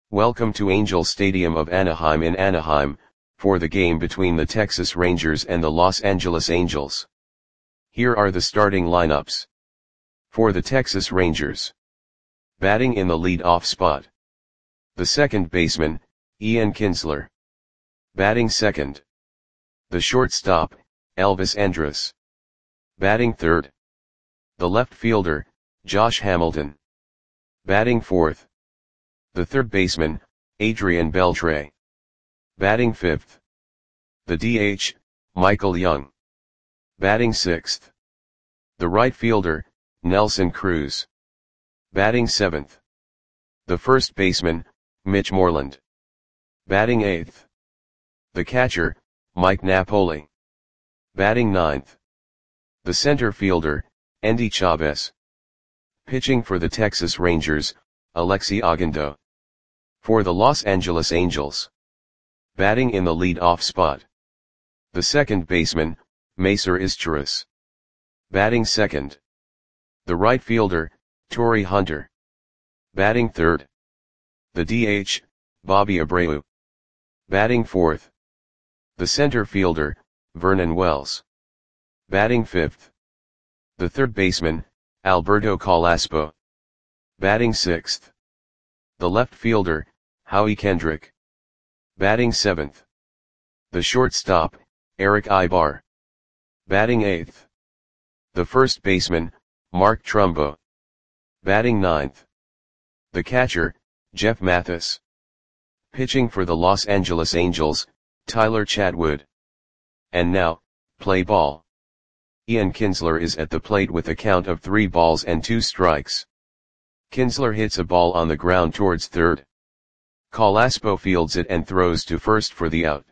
Welcome to Angel Stadium of Anaheim in Anaheim, for the game between the Texas Rangers and the Los Angeles Angels. Here are the starting lineups. For the Texas Rangers. Batting in the lead-off spot. The second baseman, Ian Kinsler. Batting second. The shortstop, Elvis Andrus. Batting third. The left fielder, Josh Hamilton. Batting fourth. The third baseman, Adrian Beltre. Batting fifth. The DH, Michael Young. Batting sixth. The right fielder, Nelson Cruz. Batting seventh. The first baseman, Mitch Moreland. Batting eighth. The catcher, Mike Napoli. Batting ninth. The center fielder, Endy Chavez. Pitching for the Texas Rangers, Alexi Ogando. For the Los Angeles Angels. Batting in the lead-off spot. The second baseman, Macer Izturis. Batting second. The right fielder, Torii Hunter. Batting third. The DH, Bobby Abreu. Batting fourth. The center fielder, Vernon Wells. Batting fifth. The third baseman, Alberto Calaspo. Batting sixth. The left fielder, Howie Kendrick. Batting seventh. The shortstop, Eric Ibar. Batting eighth. The first baseman, Mark Trumbo. Batting ninth. The catcher, Jeff Mathis. Pitching for the Los Angeles Angels, Tyler Chatwood. And now, play ball. Ian Kinsler is at the plate with a count of 3 balls and 2 strikes. Kinsler hits a ball on the ground towards third. Calaspo fields it and throws to first for the out.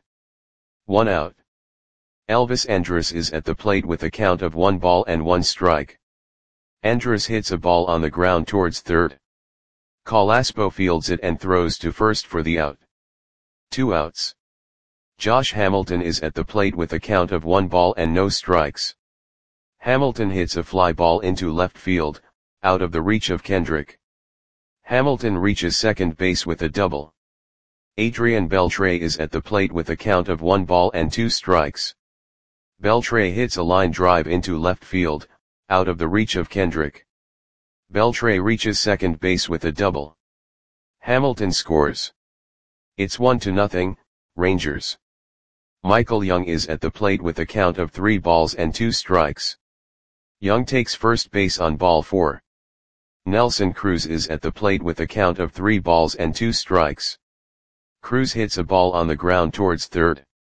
1 out. Elvis Andrus is at the plate with a count of 1 ball and 1 strike. Andrus hits a ball on the ground towards third. Calaspo fields it and throws to first for the out. 2 outs. Josh Hamilton is at the plate with a count of 1 ball and no strikes. Hamilton hits a fly ball into left field, out of the reach of Kendrick. Hamilton reaches second base with a double. Adrian Beltre is at the plate with a count of 1 ball and 2 strikes. Beltre hits a line drive into left field, out of the reach of Kendrick. Beltre reaches second base with a double. Hamilton scores. It's 1-0, Rangers. Michael Young is at the plate with a count of 3 balls and 2 strikes. Young takes first base on ball 4. Nelson Cruz is at the plate with a count of 3 balls and 2 strikes. Cruz hits a ball on the ground towards third.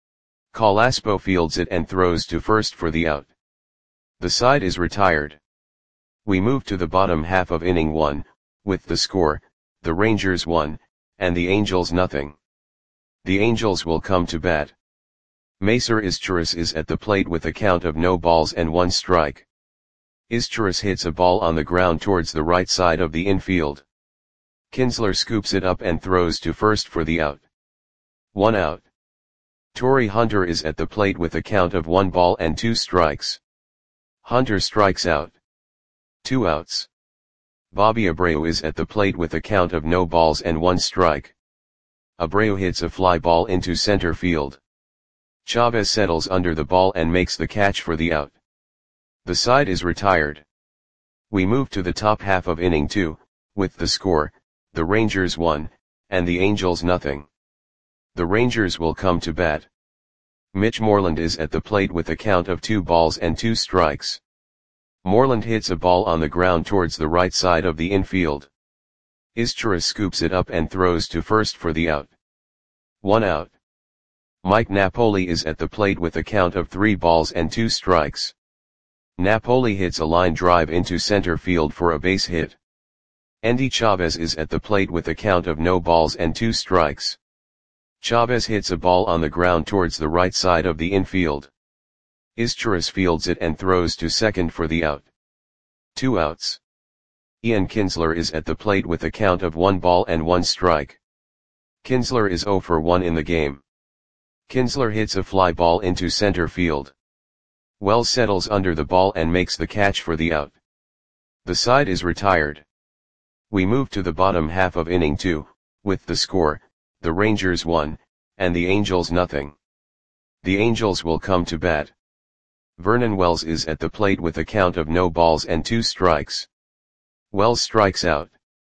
Calaspo fields it and throws to first for the out. The side is retired. We move to the bottom half of inning 1, with the score, the Rangers 1, and the Angels 0. The Angels will come to bat. Macer Izturis is at the plate with a count of no balls and 1 strike. Izturis hits a ball on the ground towards the right side of the infield. Kinsler scoops it up and throws to first for the out. 1 out. Torii Hunter is at the plate with a count of 1 ball and 2 strikes. Hunter strikes out. 2 outs. Bobby Abreu is at the plate with a count of no balls and 1 strike. Abreu hits a fly ball into center field. Chavez settles under the ball and makes the catch for the out. The side is retired. We move to the top half of inning 2, with the score, the Rangers 1, and the Angels 0. The Rangers will come to bat. Mitch Moreland is at the plate with a count of 2 balls and 2 strikes. Moreland hits a ball on the ground towards the right side of the infield. Izturis scoops it up and throws to first for the out. 1 out. Mike Napoli is at the plate with a count of 3 balls and 2 strikes. Napoli hits a line drive into center field for a base hit. Endy Chavez is at the plate with a count of no balls and 2 strikes. Chavez hits a ball on the ground towards the right side of the infield. Izturis fields it and throws to second for the out. 2 outs. Ian Kinsler is at the plate with a count of 1 ball and 1 strike. Kinsler is 0 for 1 in the game. Kinsler hits a fly ball into center field. Wells settles under the ball and makes the catch for the out. The side is retired. We move to the bottom half of inning 2, With the score, the Rangers won, and the Angels nothing. The Angels will come to bat. Vernon Wells is at the plate with a count of no balls and 2 strikes. Wells strikes out.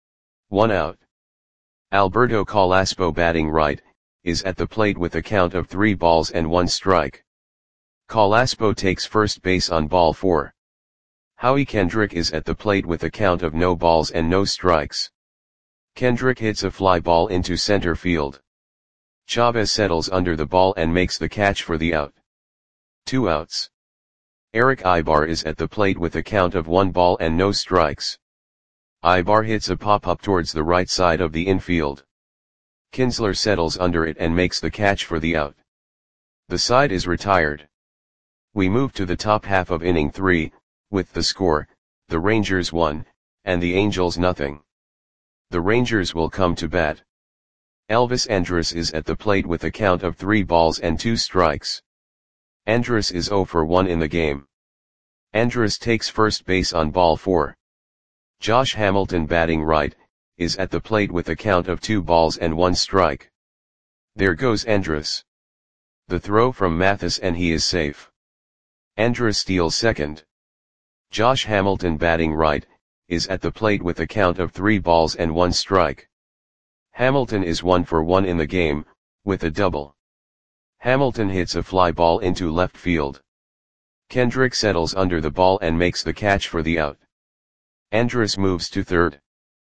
1 out. Alberto Carrasco batting right, is at the plate with a count of 3 balls and 1 strike. Carrasco takes first base on ball 4. Howie Kendrick is at the plate with a count of no balls and no strikes. Kendrick hits a fly ball into center field. Chavez settles under the ball and makes the catch for the out. 2 outs. Eric Ibar is at the plate with a count of 1 ball and no strikes. Ibar hits a pop-up towards the right side of the infield. Kinsler settles under it and makes the catch for the out. The side is retired. We move to the top half of inning 3, with the score, the Rangers won, and the Angels nothing. The Rangers will come to bat. Elvis Andrus is at the plate with a count of 3 balls and 2 strikes. Andrus is 0 for 1 in the game. Andrus takes first base on ball 4. Josh Hamilton batting right, is at the plate with a count of 2 balls and 1 strike. There goes Andrus. The throw from Mathis and he is safe. Andrus steals second. Josh Hamilton batting right, is at the plate with a count of 3 balls and 1 strike. Hamilton is 1 for 1 in the game, with a double. Hamilton hits a fly ball into left field. Kendrick settles under the ball and makes the catch for the out. Andrus moves to third.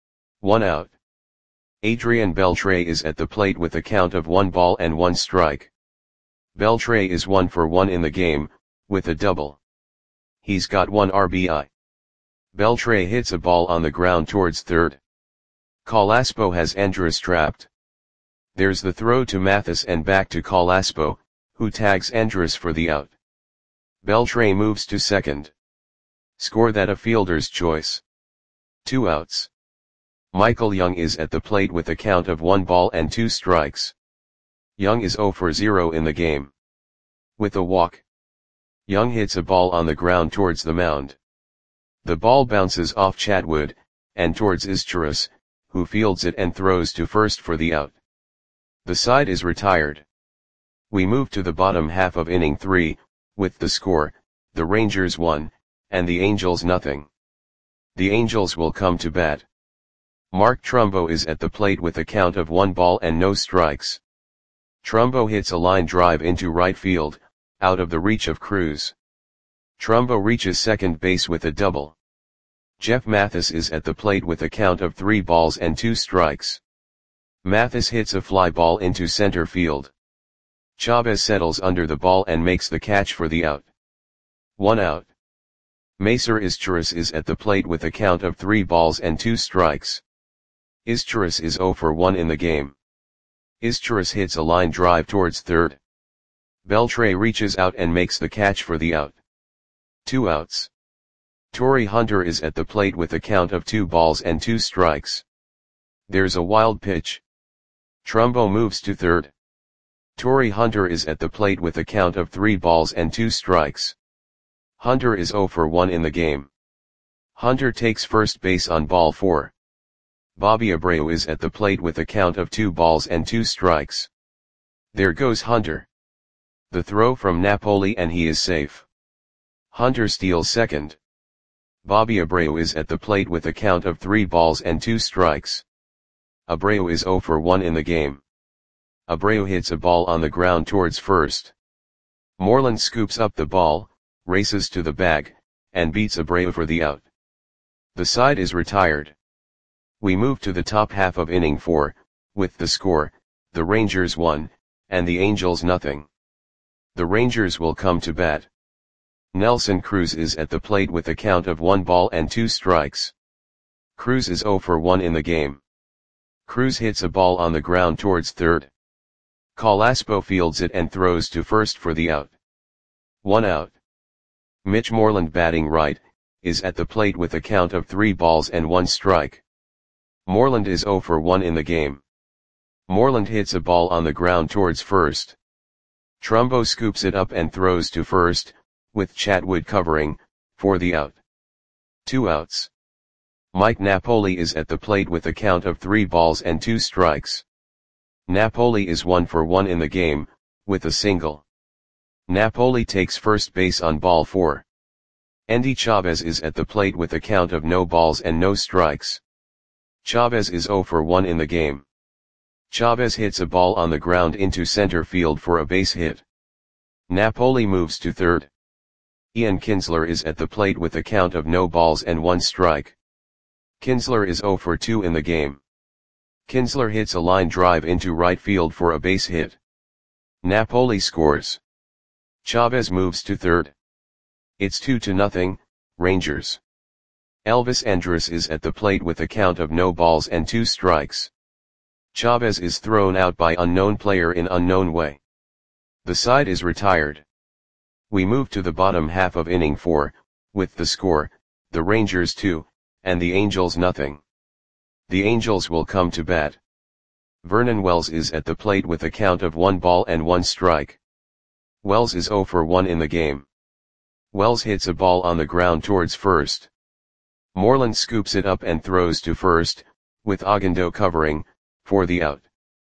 1 out. Adrian Beltre is at the plate with a count of 1 ball and 1 strike. Beltre is 1 for 1 in the game, with a double. He's got 1 RBI. Beltre hits a ball on the ground towards third. Carrasco has Andrus trapped. There's the throw to Mathis and back to Carrasco, who tags Andrus for the out. Beltre moves to second. Score that a fielder's choice. 2 outs. Michael Young is at the plate with a count of 1 ball and 2 strikes. Young is 0 for 0 in the game. With a walk. Young hits a ball on the ground towards the mound. The ball bounces off Chatwood, and towards Izturis, who fields it and throws to first for the out. The side is retired. We move to the bottom half of inning 3, with the score, the Rangers won, and the Angels nothing. The Angels will come to bat. Mark Trumbo is at the plate with a count of 1 ball and no strikes. Trumbo hits a line drive into right field, out of the reach of Cruz. Trumbo reaches second base with a double. Jeff Mathis is at the plate with a count of 3 balls and 2 strikes. Mathis hits a fly ball into center field. Chavez settles under the ball and makes the catch for the out. 1 out. Macer Izturis is at the plate with a count of 3 balls and 2 strikes. Izturis is 0 for 1 in the game. Izturis hits a line drive towards third. Beltre reaches out and makes the catch for the out. 2 outs. Torrey Hunter is at the plate with a count of 2 balls and 2 strikes. There's a wild pitch. Trumbo moves to third. Torrey Hunter is at the plate with a count of 3 balls and 2 strikes. Hunter is 0 for 1 in the game. Hunter takes first base on ball 4. Bobby Abreu is at the plate with a count of 2 balls and 2 strikes. There goes Hunter. The throw from Napoli and he is safe. Hunter steals second. Bobby Abreu is at the plate with a count of 3 balls and 2 strikes. Abreu is 0 for 1 in the game. Abreu hits a ball on the ground towards first. Moreland scoops up the ball, races to the bag, and beats Abreu for the out. The side is retired. We move to the top half of inning 4, with the score, the Rangers won, and the Angels nothing. The Rangers will come to bat. Nelson Cruz is at the plate with a count of 1 ball and 2 strikes. Cruz is 0 for 1 in the game. Cruz hits a ball on the ground towards third. Carrasco fields it and throws to first for the out. 1 out. Mitch Moreland batting right, is at the plate with a count of 3 balls and 1 strike. Moreland is 0 for 1 in the game. Moreland hits a ball on the ground towards first. Trumbo scoops it up and throws to first, with Chatwood covering, for the out. 2 outs. Mike Napoli is at the plate with a count of 3 balls and 2 strikes. Napoli is 1 for 1 in the game, with a single. Napoli takes first base on ball 4. Andy Chavez is at the plate with a count of no balls and no strikes. Chavez is 0 for 1 in the game. Chavez hits a ball on the ground into center field for a base hit. Napoli moves to third. Ian Kinsler is at the plate with a count of no balls and 1 strike. Kinsler is 0 for 2 in the game. Kinsler hits a line drive into right field for a base hit. Napoli scores. Chavez moves to third. It's 2-0, Rangers. Elvis Andrus is at the plate with a count of no balls and 2 strikes. Chavez is thrown out by unknown player in unknown way. The side is retired. We move to the bottom half of inning 4, with the score, the Rangers 2, and the Angels nothing. The Angels will come to bat. Vernon Wells is at the plate with a count of 1 ball and 1 strike. Wells is 0 for 1 in the game. Wells hits a ball on the ground towards first. Moreland scoops it up and throws to first, with Ogando covering, for the out.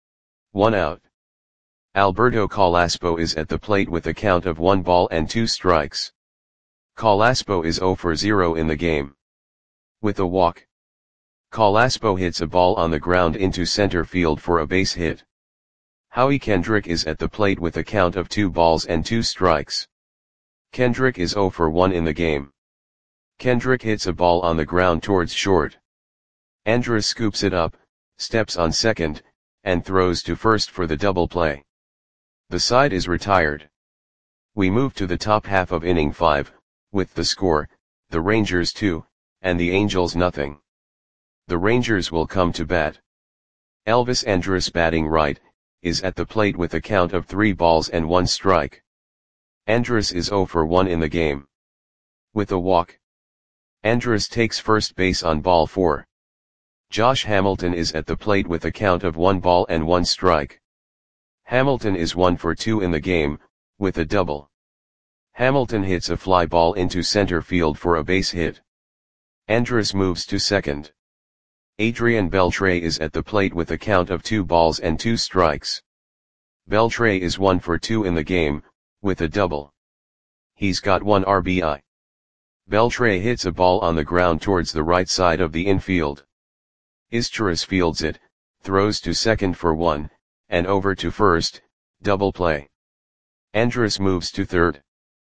1 out. Alberto Calaspo is at the plate with a count of 1 ball and 2 strikes. Calaspo is 0 for 0 in the game. With a walk. Calaspo hits a ball on the ground into center field for a base hit. Howie Kendrick is at the plate with a count of 2 balls and 2 strikes. Kendrick is 0 for 1 in the game. Kendrick hits a ball on the ground towards short. Andrus scoops it up, steps on second, and throws to first for the double play. The side is retired. We move to the top half of inning 5, with the score, the Rangers 2, and the Angels nothing. The Rangers will come to bat. Elvis Andrus batting right, is at the plate with a count of 3 balls and 1 strike. Andrus is 0 for 1 in the game. With a walk. Andrus takes first base on ball 4. Josh Hamilton is at the plate with a count of 1 ball and 1 strike. Hamilton is 1 for 2 in the game, with a double. Hamilton hits a fly ball into center field for a base hit. Andrus moves to second. Adrian Beltre is at the plate with a count of 2 balls and 2 strikes. Beltre is 1 for 2 in the game, with a double. He's got 1 RBI. Beltre hits a ball on the ground towards the right side of the infield. Izturis fields it, throws to second for 1, and over to first, double play. Andrus moves to third.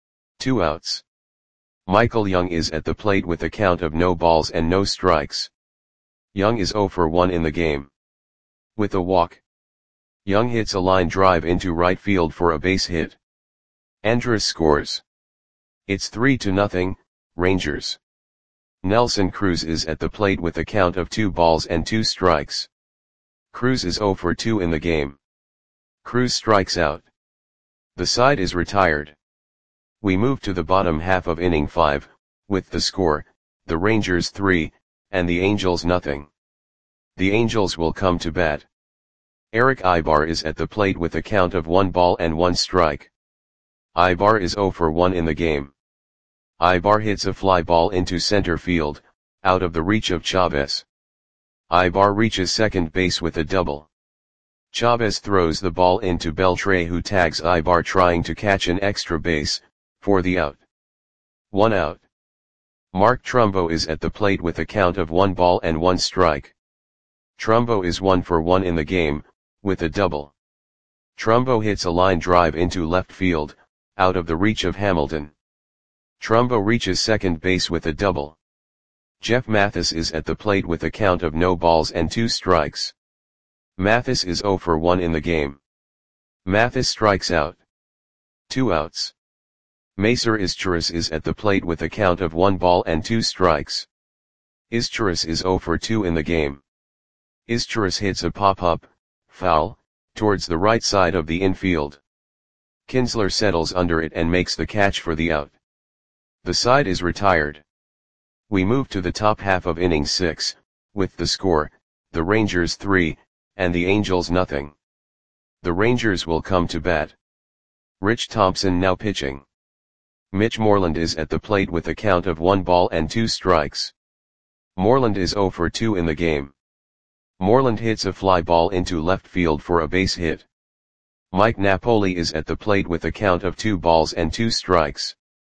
2 outs. Michael Young is at the plate with a count of no balls and no strikes. Young is 0 for 1 in the game. With a walk. Young hits a line drive into right field for a base hit. Andrus scores. It's 3-0, Rangers. Nelson Cruz is at the plate with a count of 2 balls and 2 strikes. Cruz is 0 for 2 in the game. Cruz strikes out. The side is retired. We move to the bottom half of inning 5, with the score, the Rangers 3, and the Angels nothing. The Angels will come to bat. Eric Ibar is at the plate with a count of 1 ball and 1 strike. Ibar is 0 for 1 in the game. Ibar hits a fly ball into center field, out of the reach of Chavez. Ibar reaches second base with a double. Chavez throws the ball into Beltre, who tags Ibar trying to catch an extra base, for the out. 1 out. Mark Trumbo is at the plate with a count of 1 ball and 1 strike. Trumbo is 1 for 1 in the game, with a double. Trumbo hits a line drive into left field, out of the reach of Hamilton. Trumbo reaches second base with a double. Jeff Mathis is at the plate with a count of no balls and 2 strikes. Mathis is 0 for 1 in the game. Mathis strikes out. 2 outs. Macer Izturis is at the plate with a count of 1 ball and 2 strikes. Izturis is 0 for 2 in the game. Izturis hits a pop-up, foul, towards the right side of the infield. Kinsler settles under it and makes the catch for the out. The side is retired. We move to the top half of inning 6, with the score, the Rangers 3, and the Angels nothing. The Rangers will come to bat. Rich Thompson now pitching. Mitch Moreland is at the plate with a count of 1 ball and 2 strikes. Moreland is 0 for 2 in the game. Moreland hits a fly ball into left field for a base hit. Mike Napoli is at the plate with a count of 2 balls and 2 strikes.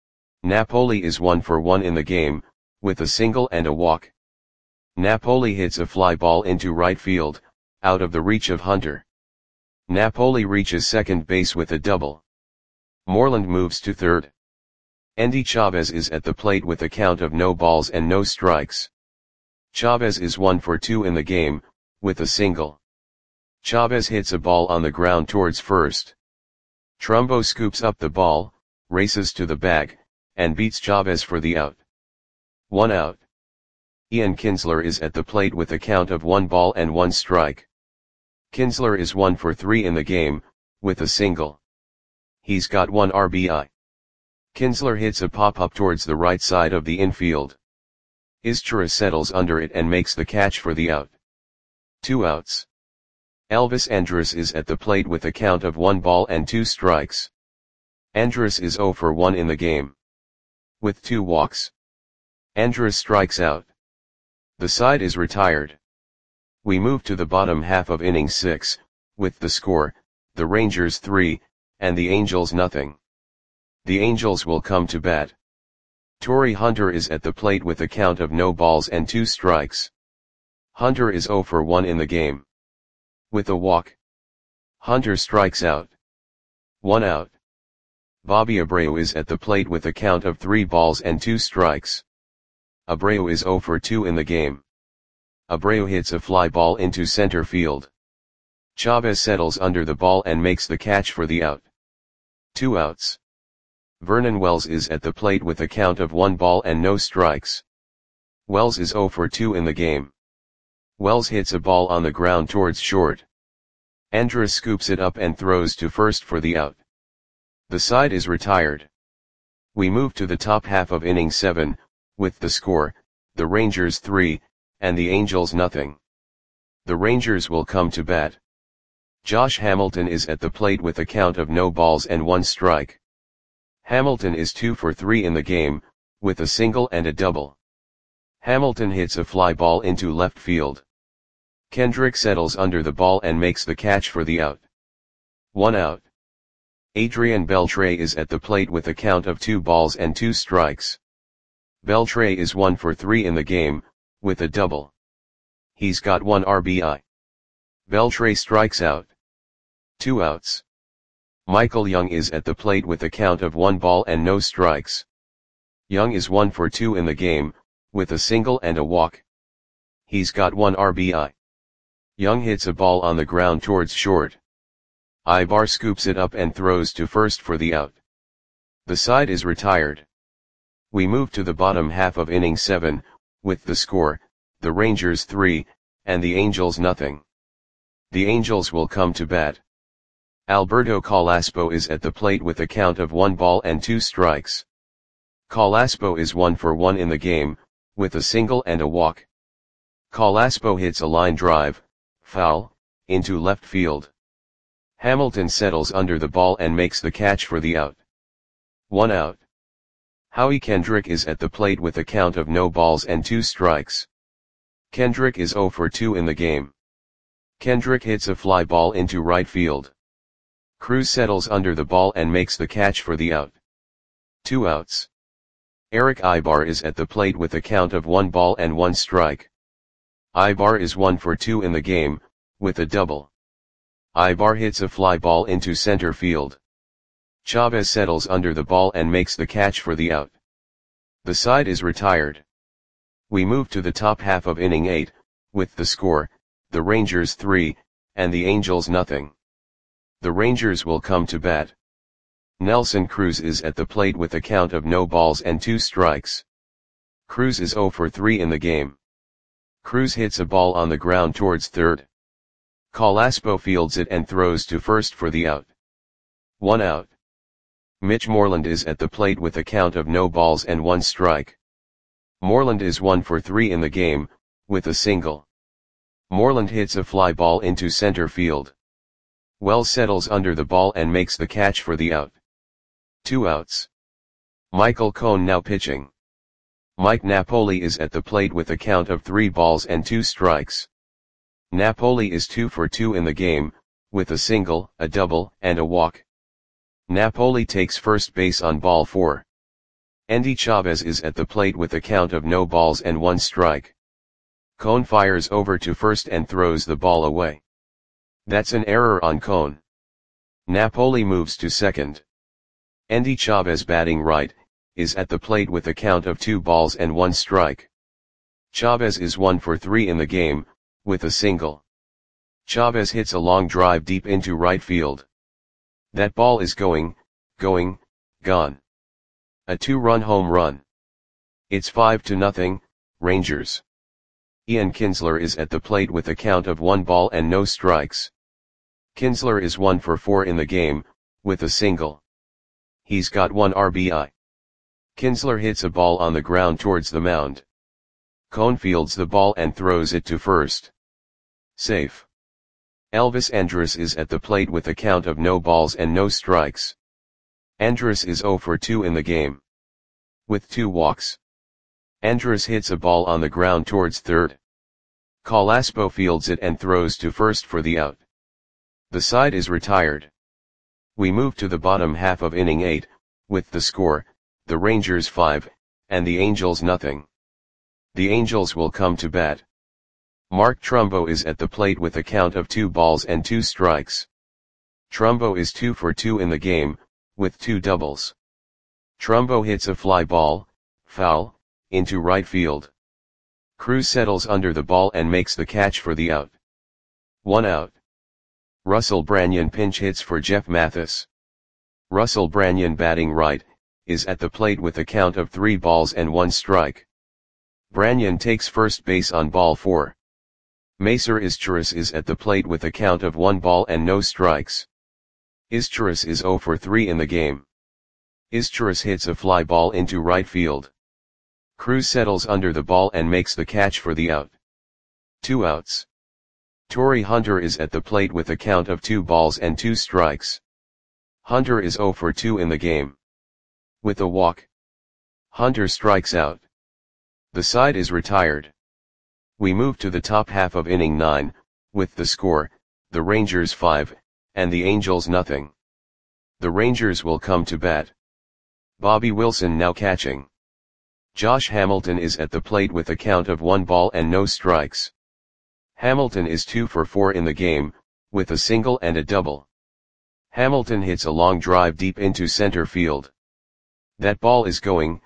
Napoli is 1 for 1 in the game, with a single and a walk. Napoli hits a fly ball into right field, out of the reach of Hunter. Napoli reaches second base with a double. Moreland moves to third. Endy Chavez is at the plate with a count of no balls and no strikes. Chavez is 1 for 2 in the game, with a single. Chavez hits a ball on the ground towards first. Trumbo scoops up the ball, races to the bag, and beats Chavez for the out. 1 out. Ian Kinsler is at the plate with a count of 1 ball and 1 strike. Kinsler is 1 for 3 in the game, with a single. He's got 1 RBI. Kinsler hits a pop-up towards the right side of the infield. Izchira settles under it and makes the catch for the out. 2 outs. Elvis Andrus is at the plate with a count of 1 ball and 2 strikes. Andrus is 0 for 1 in the game. With 2 walks. Andrus strikes out. The side is retired. We move to the bottom half of inning 6, with the score, the Rangers 3, and the Angels nothing. The Angels will come to bat. Torii Hunter is at the plate with a count of no balls and 2 strikes. Hunter is 0 for 1 in the game. With a walk. Hunter strikes out. 1 out. Bobby Abreu is at the plate with a count of 3 balls and 2 strikes. Abreu is 0 for 2 in the game. Abreu hits a fly ball into center field. Chavez settles under the ball and makes the catch for the out. 2 outs. Vernon Wells is at the plate with a count of 1 ball and no strikes. Wells is 0 for 2 in the game. Wells hits a ball on the ground towards short. Andrus scoops it up and throws to first for the out. The side is retired. We move to the top half of inning 7, with the score, the Rangers 3, and the Angels nothing. The Rangers will come to bat. Josh Hamilton is at the plate with a count of no balls and 1 strike. Hamilton is 2 for 3 in the game, with a single and a double. Hamilton hits a fly ball into left field. Kendrick settles under the ball and makes the catch for the out. 1 out. Adrian Beltre is at the plate with a count of 2 balls and 2 strikes. Beltre is 1 for 3 in the game, with a double. He's got 1 RBI. Beltre strikes out. 2 outs. Michael Young is at the plate with a count of 1 ball and no strikes. Young is 1 for 2 in the game, with a single and a walk. He's got 1 RBI. Young hits a ball on the ground towards short. Ibar scoops it up and throws to first for the out. The side is retired. We move to the bottom half of inning 7, with the score, the Rangers 3, and the Angels nothing. The Angels will come to bat. Alberto Calaspo is at the plate with a count of 1 ball and 2 strikes. Calaspo is 1 for 1 in the game, with a single and a walk. Calaspo hits a line drive, foul, into left field. Hamilton settles under the ball and makes the catch for the out. 1 out. Howie Kendrick is at the plate with a count of no balls and 2 strikes. Kendrick is 0 for 2 in the game. Kendrick hits a fly ball into right field. Cruz settles under the ball and makes the catch for the out. 2 outs. Eric Ibar is at the plate with a count of 1 ball and 1 strike. Ibar is 1 for 2 in the game, with a double. Ibar hits a fly ball into center field. Chavez settles under the ball and makes the catch for the out. The side is retired. We move to the top half of inning 8, with the score, the Rangers 3, and the Angels nothing. The Rangers will come to bat. Nelson Cruz is at the plate with a count of no balls and 2 strikes. Cruz is 0 for 3 in the game. Cruz hits a ball on the ground towards third. Calaspo fields it and throws to first for the out. 1 out. Mitch Moreland is at the plate with a count of no balls and 1 strike. Moreland is 1 for 3 in the game, with a single. Moreland hits a fly ball into center field. Wells settles under the ball and makes the catch for the out. 2 outs. Michael Cone now pitching. Mike Napoli is at the plate with a count of 3 balls and 2 strikes. Napoli is 2 for 2 in the game, with a single, a double, and a walk. Napoli takes first base on ball 4. Endy Chavez is at the plate with a count of no balls and 1 strike. Cone fires over to first and throws the ball away. That's an error on Cone. Napoli moves to second. Endy Chavez, batting right, is at the plate with a count of 2 balls and 1 strike. Chavez is 1 for 3 in the game, with a single. Chavez hits a long drive deep into right field. That ball is going, gone. A 2-run home run. It's 5-0, Rangers. Ian Kinsler is at the plate with a count of 1 ball and no strikes. Kinsler is 1 for 4 in the game, with a single. He's got 1 RBI. Kinsler hits a ball on the ground towards the mound. Cone fields the ball and throws it to first. Safe. Elvis Andrus is at the plate with a count of no balls and no strikes. Andrus is 0 for 2 in the game, with 2 walks. Andrus hits a ball on the ground towards third. Colaspo fields it and throws to first for the out. The side is retired. We move to the bottom half of inning 8, with the score, the Rangers 5, and the Angels 0. The Angels will come to bat. Mark Trumbo is at the plate with a count of 2 balls and 2 strikes. Trumbo is 2 for 2 in the game, with 2 doubles. Trumbo hits a fly ball, foul, into right field. Cruz settles under the ball and makes the catch for the out. 1 out. Russell Branyan pinch hits for Jeff Mathis. Russell Branyan, batting right, is at the plate with a count of 3 balls and 1 strike. Branyan takes first base on ball 4. Macer Izturis is at the plate with a count of 1 ball and no strikes. Izturis is 0 for 3 in the game. Izturis hits a fly ball into right field. Cruz settles under the ball and makes the catch for the out. 2 outs. Torrey Hunter is at the plate with a count of 2 balls and 2 strikes. Hunter is 0 for 2 in the game, with a walk. Hunter strikes out. The side is retired. We move to the top half of inning 9, with the score, the Rangers 5, and the Angels 0. The Rangers will come to bat. Bobby Wilson now catching. Josh Hamilton is at the plate with a count of 1 ball and no strikes. Hamilton is 2 for 4 in the game, with a single and a double. Hamilton hits a long drive deep into center field. That ball is going,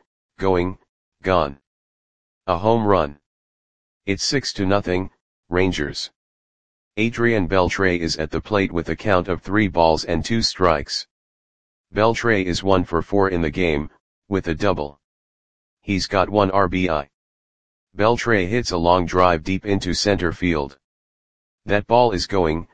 gone. A home run. It's 6-0, Rangers. Adrian Beltre is at the plate with a count of 3 balls and 2 strikes. Beltre is 1 for 4 in the game, with a double. He's got 1 RBI. Beltre hits a long drive deep into center field. That ball is going,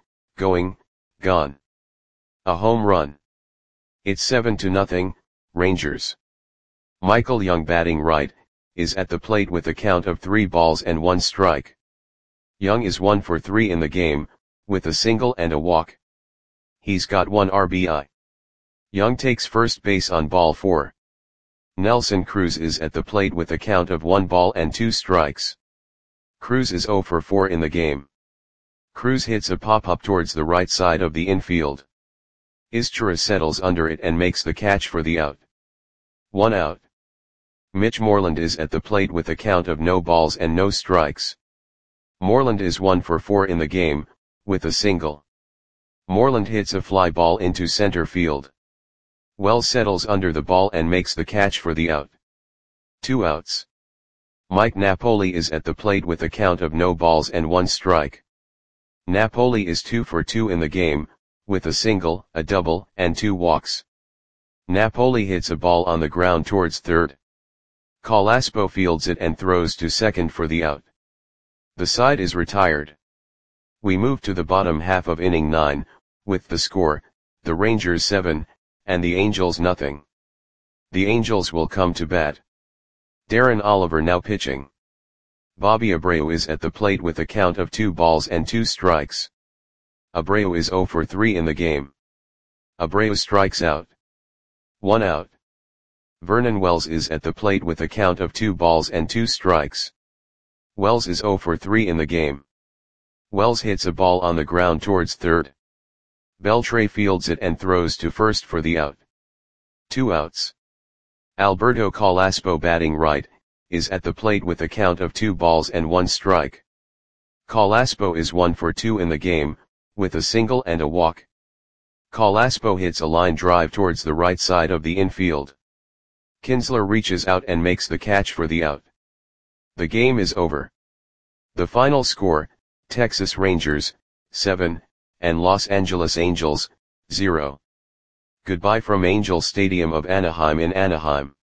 gone. A home run. It's 7-0, Rangers. Michael Young, batting right, is at the plate with a count of 3 balls and 1 strike. Young is 1 for 3 in the game, with a single and a walk. He's got 1 RBI. Young takes first base on ball 4. Nelson Cruz is at the plate with a count of 1 ball and 2 strikes. Cruz is 0 for 4 in the game. Cruz hits a pop-up towards the right side of the infield. Izturis settles under it and makes the catch for the out. 1 out. Mitch Moreland is at the plate with a count of no balls and no strikes. Moreland is 1 for 4 in the game, with a single. Moreland hits a fly ball into center field. Wells settles under the ball and makes the catch for the out. 2 outs. Mike Napoli is at the plate with a count of no balls and 1 strike. Napoli is 2 for 2 in the game, with a single, a double, and 2 walks. Napoli hits a ball on the ground towards third. Colaspo fields it and throws to second for the out. The side is retired. We move to the bottom half of inning 9, with the score, the Rangers 7, and the Angels 0. The Angels will come to bat. Darren Oliver now pitching. Bobby Abreu is at the plate with a count of 2 balls and 2 strikes. Abreu is 0 for 3 in the game. Abreu strikes out. 1 out. Vernon Wells is at the plate with a count of 2 balls and 2 strikes. Wells is 0 for 3 in the game. Wells hits a ball on the ground towards third. Beltre fields it and throws to first for the out. 2 outs. Alberto Carlaspo, batting right, is at the plate with a count of 2 balls and 1 strike. Carlaspo is 1 for 2 in the game, with a single and a walk. Carlaspo hits a line drive towards the right side of the infield. Kinsler reaches out and makes the catch for the out. The game is over. The final score, Texas Rangers, 7, and Los Angeles Angels, 0. Goodbye from Angel Stadium of Anaheim in Anaheim.